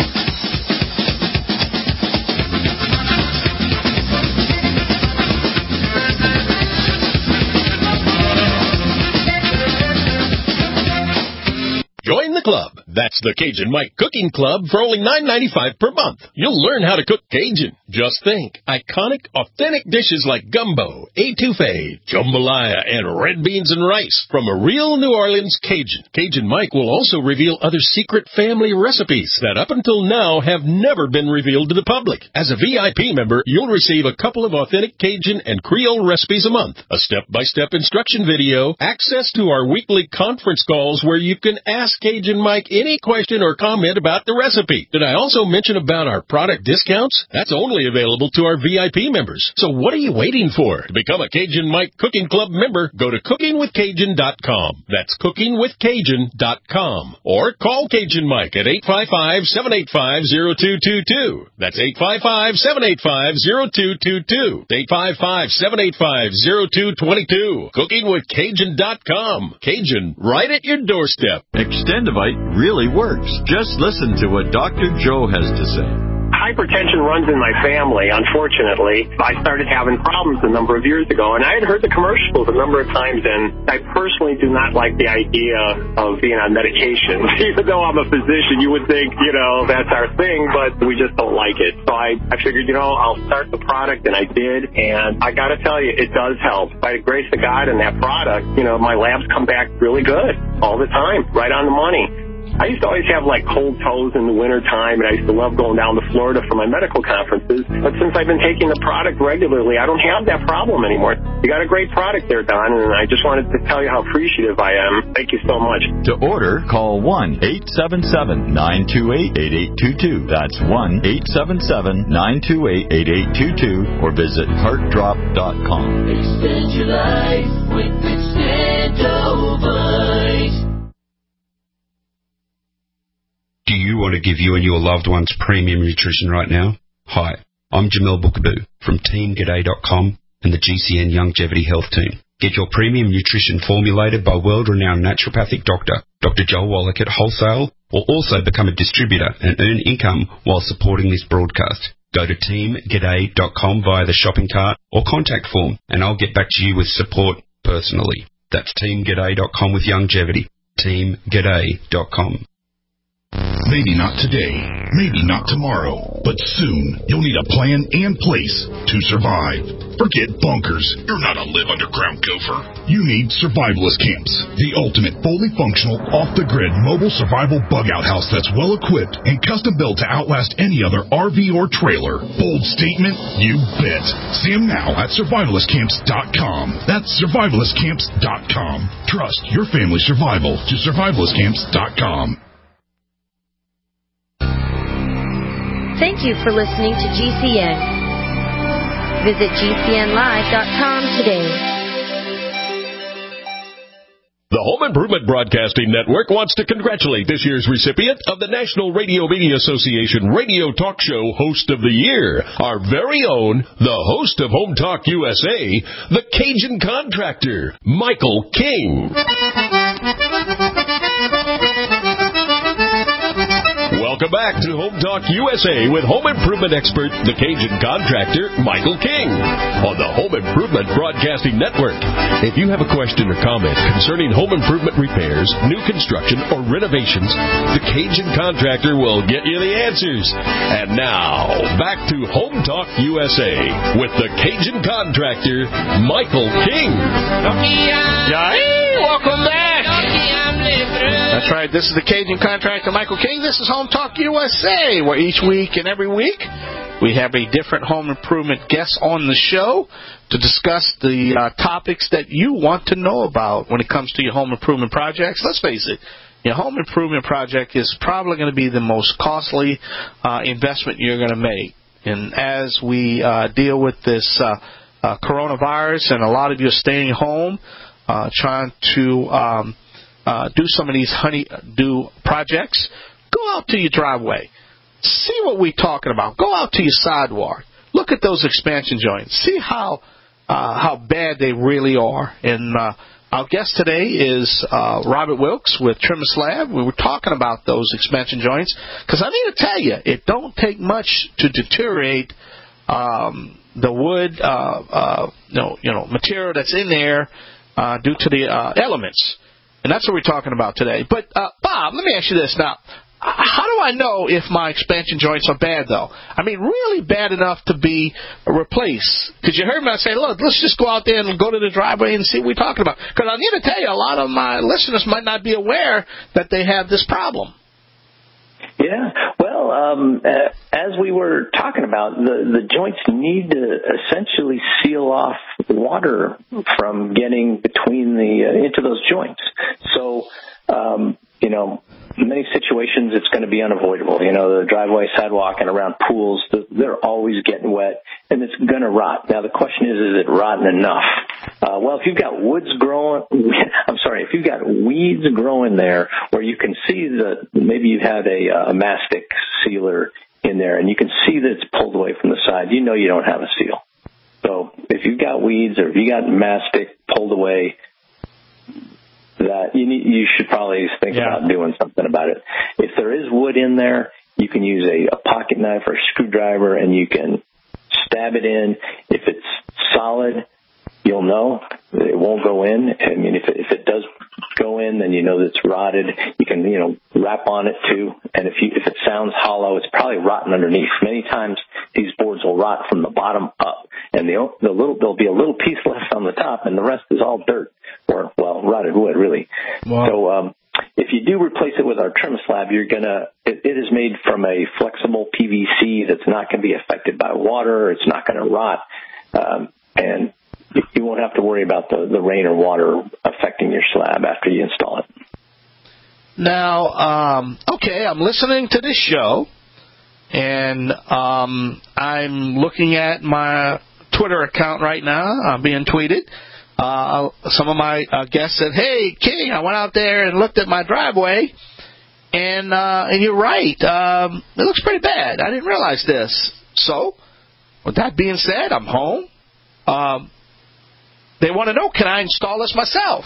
Join the club. That's the Cajun Mike Cooking Club for only nine ninety-five per month. You'll learn how to cook Cajun. Just think, iconic, authentic dishes like gumbo, etouffee, jambalaya, and red beans and rice from a real New Orleans Cajun. Cajun Mike will also reveal other secret family recipes that up until now have never been revealed to the public. As a V I P member, you'll receive a couple of authentic Cajun and Creole recipes a month, a step-by-step instruction video, access to our weekly conference calls where you can ask Cajun Mike any question or comment about the recipe. Did I also mention about our product discounts? That's only available to our V I P members. So what are you waiting for? To become a Cajun Mike Cooking Club member, go to cooking with cajun dot com. That's cooking with cajun dot com. Or call Cajun Mike at eight five five, seven eight five, zero two two two. That's eight five five, seven eight five, zero two two two. eight five five, seven eight five, zero two two two. cooking with cajun dot com. Cajun, right at your doorstep. Extendivite really works. Just listen to what Doctor Joe has to say. Hypertension runs in my family, unfortunately. I started having problems a number of years ago, and I had heard the commercials a number of times, and I personally do not like the idea of being on medication. Even though I'm a physician, you would think, you know, that's our thing, but we just don't like it. So I, I figured, you know, I'll start the product, and I did, and I got to tell you, it does help. By the grace of God and that product, you know, my labs come back really good all the time, right on the money. I used to always have, like, cold toes in the wintertime, and I used to love going down to Florida for my medical conferences. But since I've been taking the product regularly, I don't have that problem anymore. You got a great product there, Don, and I just wanted to tell you how appreciative I am. Thank you so much. To order, call one eight seven seven, nine two eight, eight eight two two. That's one eight seven seven, nine two eight, eight eight two two, or visit heart drop dot com. Extend your life with Extendovite. Do you want to give you and your loved ones premium nutrition right now? Hi, I'm Jamel Bookaboo from team g'day dot com and the G C N Longevity Health Team. Get your premium nutrition formulated by world-renowned naturopathic doctor, Doctor Joel Wallach at wholesale, or also become a distributor and earn income while supporting this broadcast. Go to team g'day dot com via the shopping cart or contact form, and I'll get back to you with support personally. That's team g'day dot com with longevity. team g'day dot com. Maybe not today, maybe not tomorrow, but soon you'll need a plan and place to survive. Forget bunkers. You're not a live underground gopher. You need Survivalist Camps, the ultimate fully functional, off-the-grid mobile survival bug-out house that's well-equipped and custom-built to outlast any other R V or trailer. Bold statement? You bet. See them now at survivalist camps dot com. That's survivalist camps dot com. Trust your family's survival to survivalist camps dot com. Thank you for listening to G C N. Visit G C N live dot com today. The Home Improvement Broadcasting Network wants to congratulate this year's recipient of the National Radio Media Association Radio Talk Show Host of the Year, our very own, the host of Home Talk U S A, the Cajun Contractor, Michael King. Welcome back to Home Talk U S A with home improvement expert, the Cajun Contractor, Michael King, on the Home Improvement Broadcasting Network. If you have a question or comment concerning home improvement repairs, new construction, or renovations, the Cajun Contractor will get you the answers. And now, back to Home Talk U S A with the Cajun Contractor, Michael King. Hey, welcome back. That's right. This is the Cajun Contractor Michael King. This is Home Talk U S A, where each week and every week we have a different home improvement guest on the show to discuss the uh, topics that you want to know about when it comes to your home improvement projects. Let's face it, your home improvement project is probably going to be the most costly uh, investment you're going to make. And as we uh, deal with this uh, uh, coronavirus and a lot of you are staying home, uh, trying to um, uh, do some of these honey-do projects, go out to your driveway. See what we're talking about. Go out to your sidewalk. Look at those expansion joints. See how uh, how bad they really are. And uh, our guest today is uh, Robert Wilkes with Trim a Slab. We were talking about those expansion joints because I need to tell you, it don't take much to deteriorate um, the wood, uh, uh, you know, you know, material that's in there uh, due to the uh, elements. And that's what we're talking about today. But, uh, Bob, let me ask you this now. How do I know if my expansion joints are bad, though? I mean, really bad enough to be replaced? Because you heard me say, look, let's just go out there and go to the driveway and see what we're talking about. Because I need to tell you, a lot of my listeners might not be aware that they have this problem. Yeah, well, um, as we were talking about, the, the joints need to essentially seal off water from getting between the uh, into those joints. So, um, you know, in many situations it's going to be unavoidable. You know, the driveway, sidewalk, and around pools, they're always getting wet, and it's going to rot. Now, the question is, is it rotten enough? Uh, well, if you've got woods growing, I'm sorry, if you've got weeds growing there where you can see that maybe you have a, a mastic sealer in there and you can see that it's pulled away from the side, you know you don't have a seal. So if you've got weeds or if you got mastic pulled away, that you need, you should probably think yeah. about doing something about it. If there is wood in there, you can use a, a pocket knife or a screwdriver and you can stab it in. If it's solid, you'll know it won't go in. I mean, if it, if it does go in, then you know that it's rotted. You can, you know, wrap on it too. And if you, if it sounds hollow, it's probably rotten underneath. Many times these boards will rot from the bottom up, and the, the little, there'll be a little piece left on the top, and the rest is all dirt or, well, rotted wood, really. Wow. So, um, if you do replace it with our trim slab, you're gonna, it, it is made from a flexible P V C that's not going to be affected by water. It's not going to rot. Um, and you won't have to worry about the, the rain or water affecting your slab after you install it. Now, um, okay, I'm listening to this show, and um, I'm looking at my Twitter account right now. I'm being tweeted. Uh, some of my uh, guests said, hey, King, I went out there and looked at my driveway, and uh, and you're right. Um, it looks pretty bad. I didn't realize this. So, with that being said, I'm home. Um, they want to know, can I install this myself?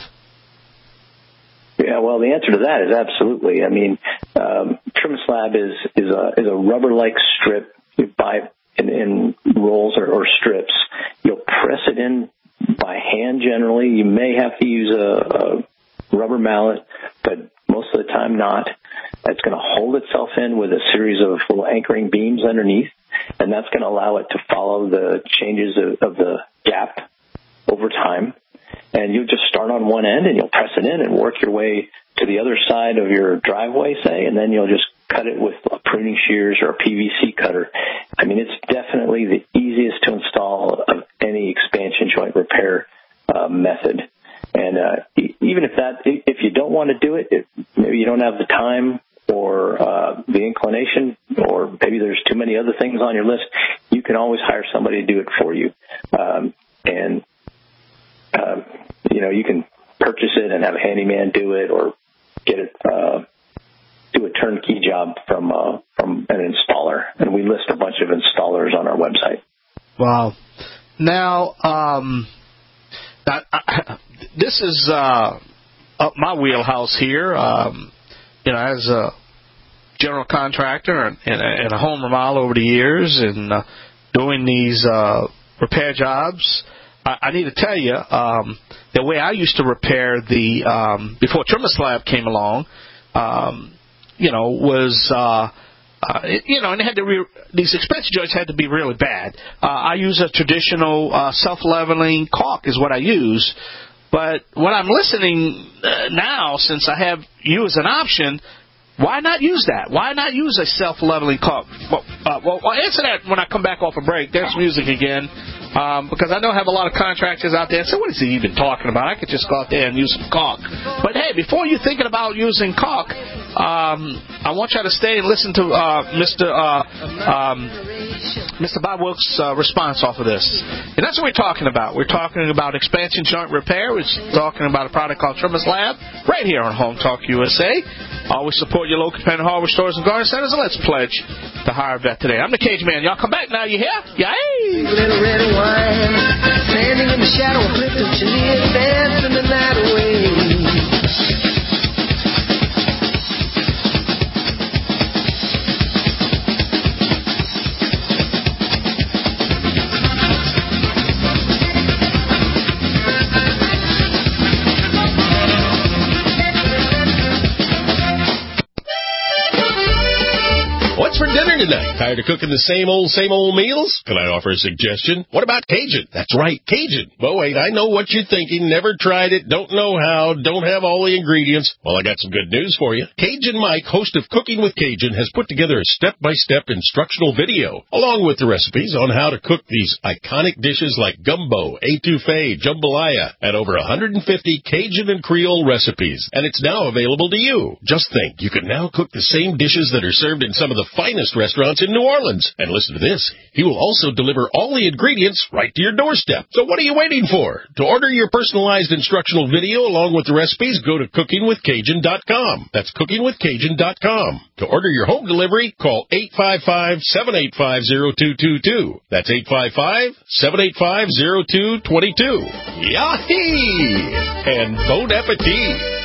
Yeah, well, the answer to that is absolutely. I mean, um, trim slab is is a is a rubber-like strip. You buy in, in rolls or, or strips. You'll press it in by hand generally. You may have to use a, a rubber mallet, but most of the time not. It's going to hold itself in with a series of little anchoring beams underneath, and that's going to allow it to follow the changes of, of the gap over time. And you'll just start on one end and you'll press it in and work your way to the other side of your driveway, say, and then you'll just cut it with a pruning shears or a P V C cutter. I mean, it's definitely the easiest to install of any expansion joint repair uh, method. And uh, e- even if that, if you don't want to do it, if maybe you don't have the time or uh, the inclination, or maybe there's too many other things on your list, you can always hire somebody to do it for you. Um, and Um, you know, you can purchase it and have a handyman do it, or get it, uh, do a turnkey job from uh, from an installer. And we list a bunch of installers on our website. Wow. Now, um, I, I, this is uh, up my wheelhouse here. Um, you know, as a general contractor and, and, a, and a home remodel over the years, and uh, doing these uh, repair jobs. I need to tell you, um, the way I used to repair the, um, before Trim a Slab came along, um, you know, was, uh, uh, it, you know, and it had to re- these expansion joints had to be really bad. Uh, I use a traditional uh, self-leveling caulk is what I use. But when I'm listening uh, now, since I have you as an option, why not use that? Why not use a self-leveling caulk? Well, uh, well, I'll answer that when I come back off a break. There's music again. Um, because I know I have a lot of contractors out there and say, what is he even talking about? I could just go out there and use some caulk. But, hey, before you're thinking about using caulk, um, I want you to stay and listen to uh, Mister Uh, um, Mister Bob Wilkes' uh, response off of this. And that's what we're talking about. We're talking about expansion joint repair. We're talking about a product called Trimmer's Lab right here on Home Talk U S A. Always support your local independent hardware stores and garden centers, and let's pledge to hire a vet today. I'm the Cage Man. Y'all come back now. You hear? Yay! Little red wine, standing in the shadow of Clifton Chenier, dancing the night away. What's for dinner tonight? Tired of cooking the same old, same old meals? Can I offer a suggestion? What about Cajun? That's right, Cajun. But wait, I know what you're thinking. Never tried it, don't know how, don't have all the ingredients. Well, I got some good news for you. Cajun Mike, host of Cooking with Cajun, has put together a step-by-step instructional video, along with the recipes on how to cook these iconic dishes like gumbo, etouffee, jambalaya, and over one hundred fifty Cajun and Creole recipes. And it's now available to you. Just think, you can now cook the same dishes that are served in some of the finest restaurants in New Orleans. And listen to this. He will also deliver all the ingredients right to your doorstep. So what are you waiting for? To order your personalized instructional video along with the recipes, go to cooking with cajun dot com. That's cooking with cajun dot com. To order your home delivery, call eight five five, seven eight five, zero two two two. That's eight five five, seven eight five, zero two two two. Yahee! And bon appetit!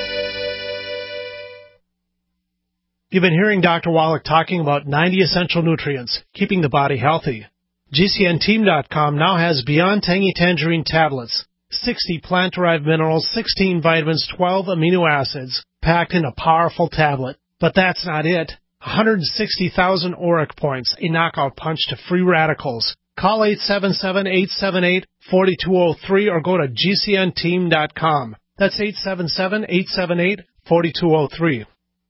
You've been hearing Doctor Wallach talking about ninety essential nutrients, keeping the body healthy. G C N team dot com now has Beyond Tangy Tangerine tablets, sixty plant-derived minerals, sixteen vitamins, twelve amino acids, packed in a powerful tablet. But that's not it. one hundred sixty thousand auric points, a knockout punch to free radicals. Call eight seven seven, eight seven eight, four two zero three or go to G C N team dot com. That's eight seven seven, eight seven eight, four two zero three.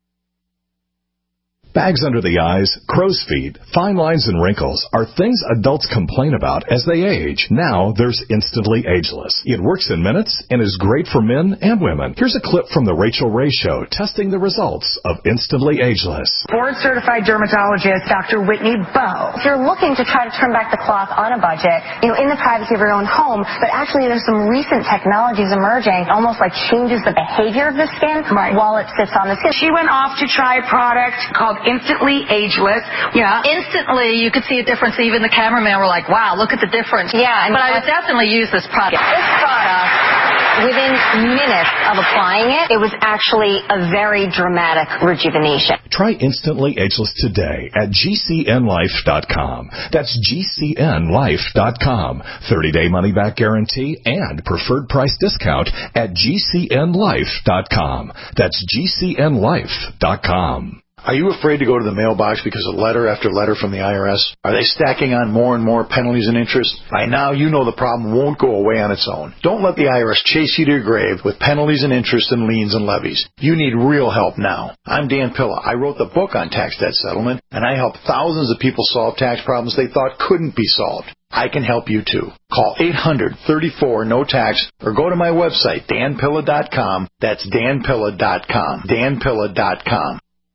Bags under the eyes, crow's feet, fine lines, and wrinkles are things adults complain about as they age. Now there's Instantly Ageless. It works in minutes and is great for men and women. Here's a clip from the Rachel Ray Show testing the results of Instantly Ageless. Board-certified dermatologist Doctor Whitney Bowe. If you're looking to try to turn back the clock on a budget, you know, in the privacy of your own home, but actually there's some recent technologies emerging, almost like changes the behavior of the skin right. while it sits on the skin. She went off to try a product called Instantly Ageless. Yeah. Instantly, you could see a difference. Even the cameraman were like, wow, look at the difference. Yeah. And but I would definitely use this product. This product, within minutes of applying it, it was actually a very dramatic rejuvenation. Try Instantly Ageless today at G C N life dot com. That's G C N life dot com. thirty-day money-back guarantee and preferred price discount at G C N life dot com. That's G C N life dot com. Are you afraid to go to the mailbox because of letter after letter from the I R S? Are they stacking on more and more penalties and interest? By now, you know the problem won't go away on its own. Don't let the I R S chase you to your grave with penalties and interest and liens and levies. You need real help now. I'm Dan Pilla. I wrote the book on tax debt settlement, and I help thousands of people solve tax problems they thought couldn't be solved. I can help you too. Call eight hundred, thirty-four, no tax or go to my website, dan pilla dot com. That's dan pilla dot com. dan pilla dot com.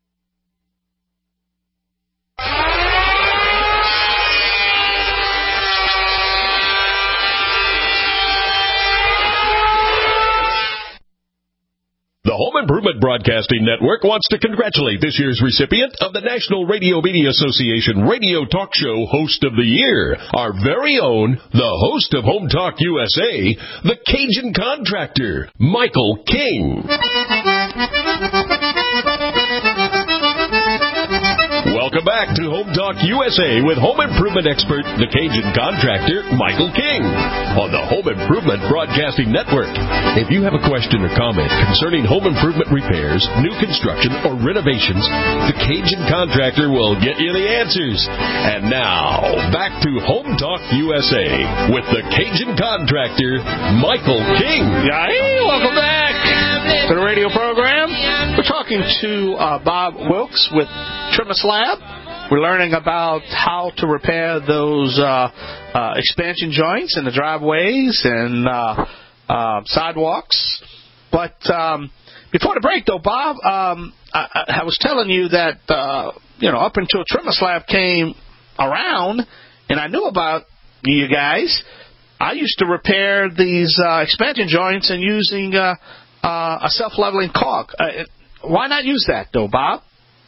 The Home Improvement Broadcasting Network wants to congratulate this year's recipient of the National Radio Media Association Radio Talk Show Host of the Year, our very own, the host of Home Talk U S A, the Cajun Contractor, Michael King. Welcome Welcome back to Home Talk U S A with home improvement expert, the Cajun contractor, Michael King, on the Home Improvement Broadcasting Network. If you have a question or comment concerning home improvement repairs, new construction, or renovations, the Cajun contractor will get you the answers. And now, back to Home Talk U S A with the Cajun contractor, Michael King. Hey, welcome back to the radio program. We're talking to uh, Bob Wilkes with TrimSlab. We're learning about how to repair those uh, uh, expansion joints in the driveways and uh, uh, sidewalks. But um, before the break, though, Bob, um, I, I was telling you that uh, you know up until TrimSlab came around, and I knew about you guys, I used to repair these uh, expansion joints and using uh, uh, a self-leveling caulk. Uh, why not use that, though, Bob?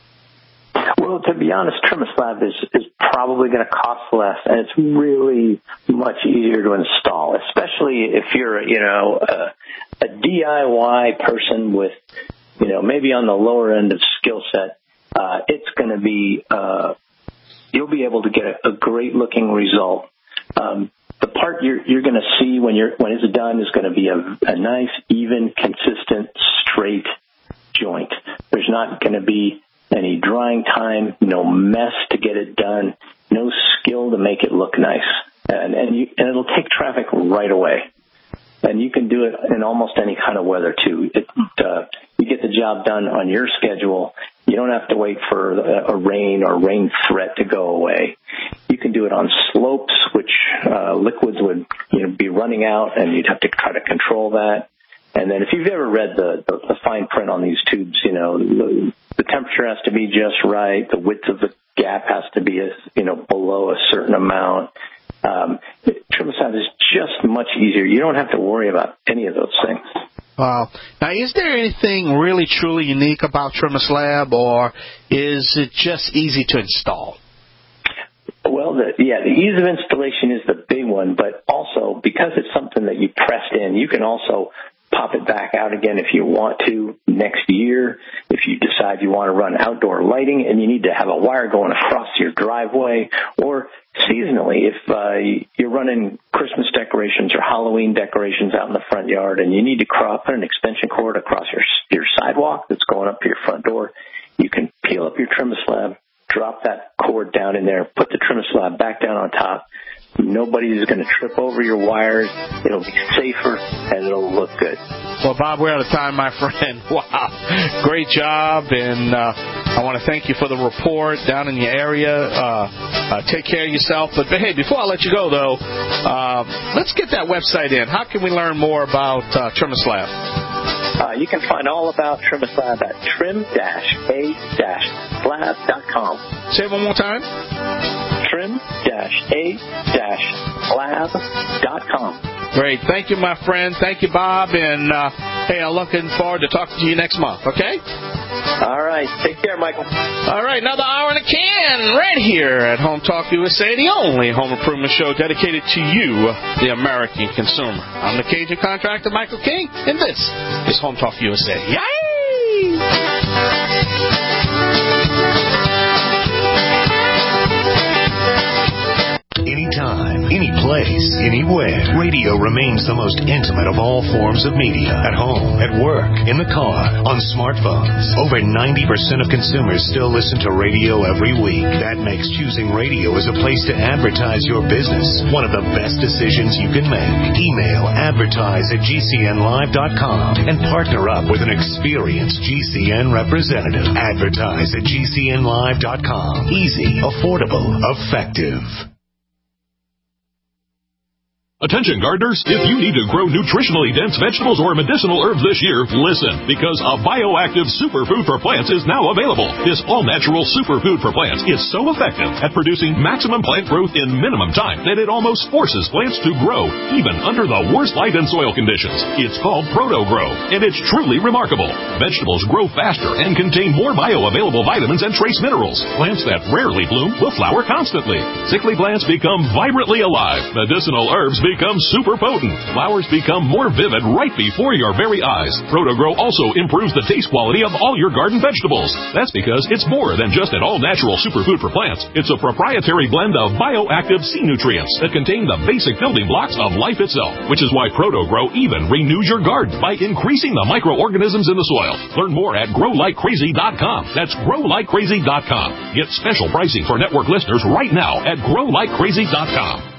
Well, to be honest, TrimSlab is, is probably going to cost less, and it's really much easier to install, especially if you're, you know, a, a D I Y person with, you know, maybe on the lower end of skill set. Uh, it's going to be, uh, you'll be able to get a, a great-looking result. Um, the part you're, you're going to see when you're when it's done is going to be a, a nice, even, consistent, straight joint. There's not going to be any drying time, no mess to get it done, no skill to make it look nice. And and, you, and it'll take traffic right away. And you can do it in almost any kind of weather, too. It, uh, you get the job done on your schedule. You don't have to wait for a, a rain or rain threat to go away. You can do it on slopes, which uh, liquids would you know, be running out, and you'd have to try to control that. And then if you've ever read the, the, the fine print on these tubes, you know, the, the temperature has to be just right. The width of the gap has to be, a, you know, below a certain amount. Um, TrimSlab is just much easier. You don't have to worry about any of those things. Wow. Now, is there anything really, truly unique about TrimSlab, or is it just easy to install? Well, the, yeah, the ease of installation is the big one, but also because it's something that you pressed in, you can also pop it back out again if you want to next year. If you decide you want to run outdoor lighting and you need to have a wire going across your driveway, or seasonally, if uh, you're running Christmas decorations or Halloween decorations out in the front yard and you need to crop, put an extension cord across your your sidewalk that's going up to your front door, you can peel up your TrimSlab, drop that cord down in there, put the TrimSlab back down on top. Nobody's going to trip over your wires. It'll be safer, and it'll look good. Well, Bob, we're out of time, my friend. Wow. Great job, and uh, I want to thank you for the report down in your area. Uh, uh, take care of yourself. But, hey, before I let you go, though, uh, let's get that website in. How can we learn more about uh, TrimSlab? Uh, you can find all about TrimSlab at trim dash a dash slab dot com. Say it one more time. trim dash a dash slab dot com. Great. Thank you, my friend. Thank you, Bob. And, uh, hey, I'm looking forward to talking to you next month, okay? All right. Take care, Michael. All right. Another hour in a can right here at Home Talk U S A, the only home improvement show dedicated to you, the American consumer. I'm the Cajun contractor, Michael King, and this is Home Talk U S A. Yay! Anytime, any place, anywhere, radio remains the most intimate of all forms of media. At home, at work, in the car, on smartphones. Over ninety percent of consumers still listen to radio every week. That makes choosing radio as a place to advertise your business one of the best decisions you can make. Email advertise at G C N live dot com and partner up with an experienced G C N representative. Advertise at G C N live dot com. Easy, affordable, effective. Attention gardeners, if you need to grow nutritionally dense vegetables or medicinal herbs this year, listen, because a bioactive superfood for plants is now available. This all-natural superfood for plants is so effective at producing maximum plant growth in minimum time that it almost forces plants to grow, even under the worst light and soil conditions. It's called Proto-Grow, and it's truly remarkable. Vegetables grow faster and contain more bioavailable vitamins and trace minerals. Plants that rarely bloom will flower constantly. Sickly plants become vibrantly alive. Medicinal herbs becomes super potent. Flowers become more vivid right before your very eyes. ProtoGrow also improves the taste quality of all your garden vegetables. That's because it's more than just an all-natural superfood for plants. It's a proprietary blend of bioactive sea nutrients that contain the basic building blocks of life itself, which is why ProtoGrow even renews your garden by increasing the microorganisms in the soil. Learn more at grow like crazy dot com. That's grow like crazy dot com. Get special pricing for network listeners right now at grow like crazy dot com.